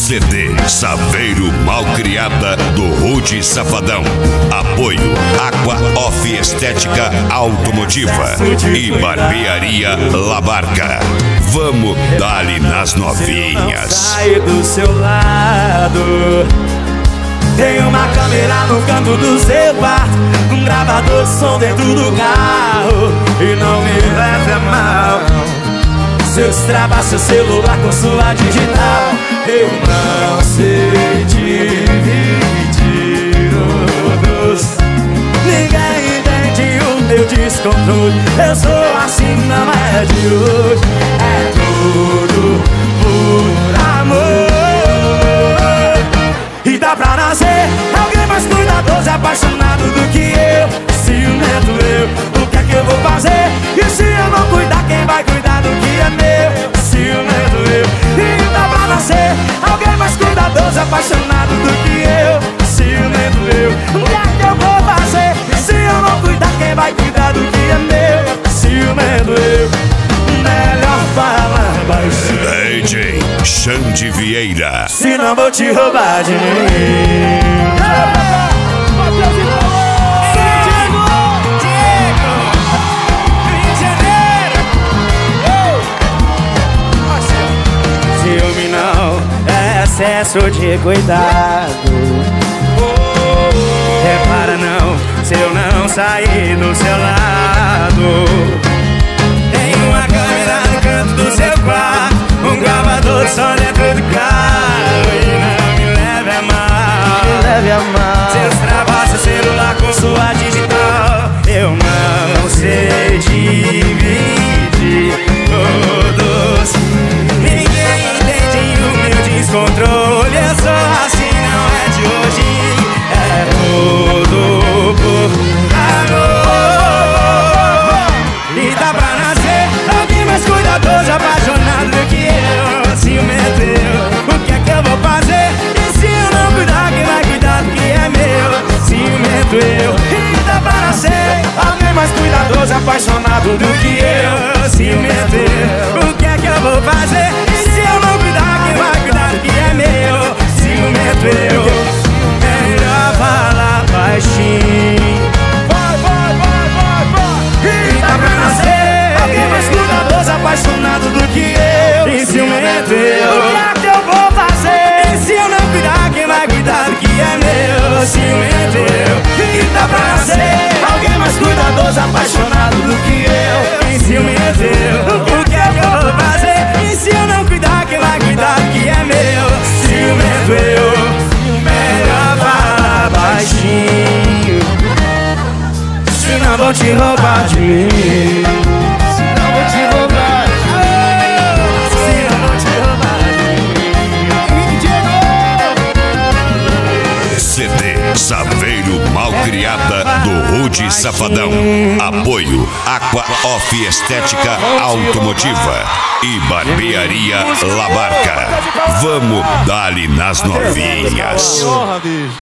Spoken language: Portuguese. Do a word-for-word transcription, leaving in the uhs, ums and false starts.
C D Saveiro Malcriada do Rude Safadão. Apoio Aqua Off Estética Automotiva e Barbearia La Barca. Vamos dar-lhe nas novinhas. Sai do seu lado. Tem uma câmera no canto do seu quarto, um gravador de som dentro do carro. E não me leve a mal, se eu destravar seu celular com sua digital, eu não sei dividir o doce. Ninguém entende o meu descontrole. Eu sou assim, não é de hoje. É tudo por amor. E dá pra nascer alguém mais cuidadoso e apaixonado do que eu. Ciumento eu, o que é que eu vou fazer? E se eu não cuidar, quem vai cuidar do que é meu? Ciumento eu. E dá pra nascer alguém mais cuidadoso e apaixonado do que eu. Ciumento eu. O que é que eu vou fazer? E se eu não cuidar, quem vai cuidar do que é meu? Ciumento eu. Melhor falar baixinho. D J Xande Vieira. Se não vou te roubar de mim. Ciúme não é excesso de cuidado. Repara não, se eu não sair do seu lado. Tem uma câmera no canto do seu quarto, um gravador só dentro do carro. E não me leve a mal, me leve a mal. Se eu destravar seu celular com sua digital, eu não sei dividir todos. Ninguém entende o meu descontrole. Eu sou assim, não é de hoje. É tudo por amor. E dá pra nascer alguém mais cuidadoso, apaixonado do que eu. Ciumento eu, o que é que eu vou fazer? E se eu não cuidar, quem vai cuidar do que é meu? Ciumento eu. E dá pra nascer alguém mais cuidadoso, apaixonado do que eu. Ciumento eu, o que é que eu vou fazer? E se eu não cuidar, quem vai cuidar do que é meu? Ciumento eu. Melhor falar baixinho. Vai, vai, vai, vai, vai. E dá pra nascer alguém mais cuidadoso, apaixonado do que eu. E ciumento eu. O que é que eu vou fazer? E se eu não cuidar, quem vai cuidar do que é meu? Ciumento eu. E dá pra nascer alguém mais cuidadoso, apaixonado do que eu. E ciumento eu. O que é que eu vou fazer? E se eu não cuidar, quem vai cuidar do que é meu? Ciumento eu. Melhor falar baixinho, se não vou te roubar de mim. Se não vou te roubar de mim. Se não vou te roubar de mim. C D Saveiro Malcriada do Rude Safadão. Apoio Aqua Off Estética Automotiva e Barbearia La Barca. Vamos dar-lhe nas novinhas.